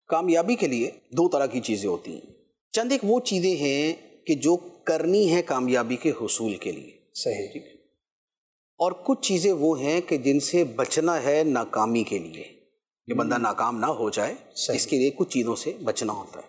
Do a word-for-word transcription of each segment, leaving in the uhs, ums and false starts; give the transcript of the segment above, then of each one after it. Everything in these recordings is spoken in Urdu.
کامیابی کے لیے دو طرح کی چیزیں ہوتی ہیں. چند ایک وہ چیزیں ہیں کہ جو کرنی ہیں کامیابی کے حصول کے لیے. صحیح. ٹھیک ہے. اور کچھ چیزیں وہ ہیں کہ جن سے بچنا ہے ناکامی کے لیے، کہ بندہ ناکام نہ ہو جائے. اس کے لیے کچھ چیزوں سے بچنا ہوتا ہے.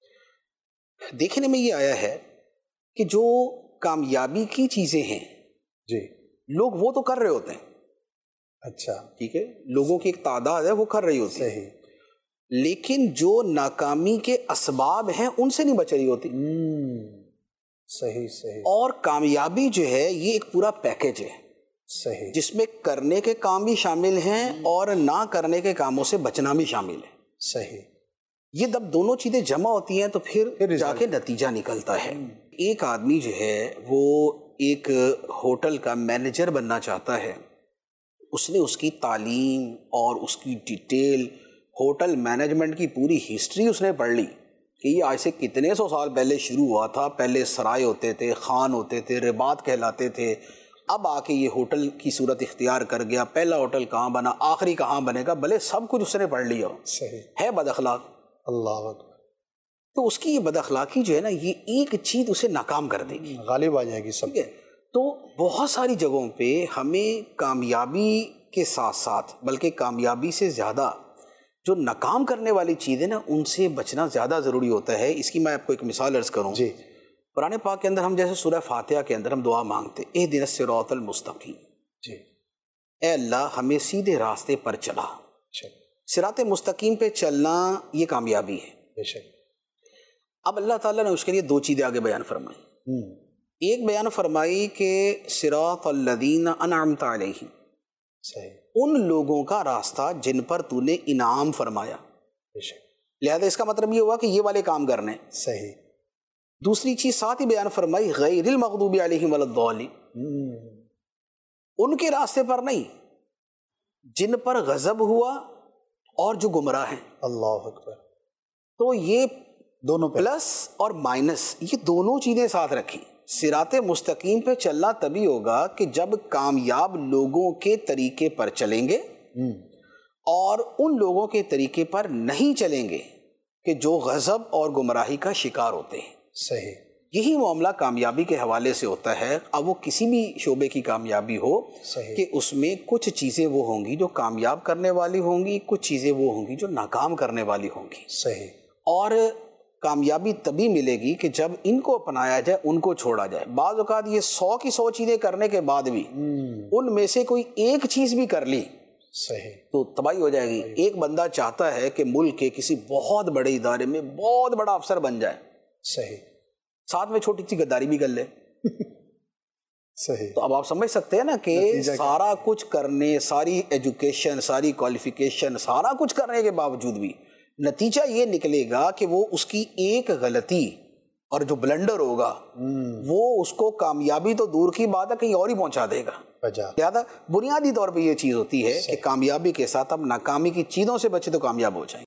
دیکھنے میں یہ آیا ہے کہ جو کامیابی کی چیزیں ہیں جی لوگ وہ تو کر رہے ہوتے ہیں. اچھا. ٹھیک ہے. لوگوں کی ایک تعداد ہے وہ کر رہی ہوتی ہے. صحیح. لیکن جو ناکامی کے اسباب ہیں ان سے نہیں بچ رہی ہوتی. صحیح صحیح. اور کامیابی جو ہے یہ ایک پورا پیکج ہے. صحیح. جس میں کرنے کے کام بھی شامل ہیں اور نہ کرنے کے کاموں سے بچنا بھی شامل ہے. صحیح. یہ جب دونوں چیزیں جمع ہوتی ہیں تو پھر جا کے نتیجہ نکلتا ہے. ایک آدمی جو ہے وہ ایک ہوٹل کا مینیجر بننا چاہتا ہے. اس نے اس کی تعلیم اور اس کی ڈیٹیل ہوٹل مینجمنٹ کی پوری ہسٹری اس نے پڑھ لی کہ یہ آج سے کتنے سو سال پہلے شروع ہوا تھا. پہلے سرائے ہوتے تھے، خان ہوتے تھے، رباط کہلاتے تھے. اب آ کے یہ ہوٹل کی صورت اختیار کر گیا. پہلا ہوٹل کہاں بنا، آخری کہاں بنے گا، بھلے سب کچھ اس نے پڑھ لیا. صحیح. ہے بد اخلاق. اللہ اکبر. تو اس کی یہ بد اخلاقی جو ہے نا یہ ایک چیز اسے ناکام کر دے گی، غالب آ جائے گی سب. تو بہت ساری جگہوں پہ ہمیں کامیابی کے ساتھ ساتھ بلکہ کامیابی سے زیادہ جو ناکام کرنے والی چیزیں نا ان سے بچنا زیادہ ضروری ہوتا ہے. اس کی میں آپ کو ایک مثال عرض کروں. جی. قرآن پاک کے اندر ہم جیسے سورہ فاتحہ کے اندر ہم دعا مانگتے اہدنا الصراط المستقیم. جی. اے اللہ ہمیں سیدھے راستے پر چلا. صراط مستقیم پہ چلنا یہ کامیابی ہے. بے شک. اب اللہ تعالیٰ نے اس کے لیے دو چیزیں آگے بیان فرمائی. ایک بیان فرمائی کہ صراط الذین انعمت علیہم، ان لوگوں کا راستہ جن پر تو نے انعام فرمایا. لہذا اس کا مطلب یہ ہوا کہ یہ والے کام کرنے. صحیح. دوسری چیز ساتھ ہی بیان فرمائی غیر المغضوب علیہم ولا الضالین، ان کے راستے پر نہیں جن پر غضب ہوا اور جو گمراہ ہیں. اللہ اکبر. تو یہ دونوں پلس اور مائنس یہ دونوں چیزیں ساتھ رکھی. صراط مستقیم پہ چلنا تبھی ہوگا کہ جب کامیاب لوگوں کے طریقے پر چلیں گے اور ان لوگوں کے طریقے پر نہیں چلیں گے کہ جو غضب اور گمراہی کا شکار ہوتے ہیں. صحیح. یہی معاملہ کامیابی کے حوالے سے ہوتا ہے. اب وہ کسی بھی شعبے کی کامیابی ہو کہ اس میں کچھ چیزیں وہ ہوں گی جو کامیاب کرنے والی ہوں گی، کچھ چیزیں وہ ہوں گی جو ناکام کرنے والی ہوں گی. صحیح. اور کامیابی تبھی ملے گی کہ جب ان کو اپنایا جائے، ان کو چھوڑا جائے. بعض اوقات یہ سو کی سو چیزیں کرنے کے بعد بھی ان میں سے کوئی ایک چیز بھی کر لی صحیح تو تباہی ہو جائے گی. ایک بندہ چاہتا ہے کہ ملک کے کسی بہت بڑے ادارے میں بہت بڑا افسر بن جائے. صحیح. ساتھ میں چھوٹی سی غداری بھی کر لے. صحیح. تو اب آپ سمجھ سکتے ہیں نا کہ سارا کچھ کرنے، ساری ایجوکیشن، ساری کوالیفیکیشن، سارا کچھ کرنے کے باوجود بھی نتیجہ یہ نکلے گا کہ وہ اس کی ایک غلطی اور جو بلنڈر ہوگا وہ اس کو کامیابی تو دور کی بات ہے کہیں اور ہی پہنچا دے گا. لہٰذا بنیادی طور پہ یہ چیز ہوتی ہے کہ کامیابی کے ساتھ اب ناکامی کی چیزوں سے بچے تو کامیاب ہو جائیں.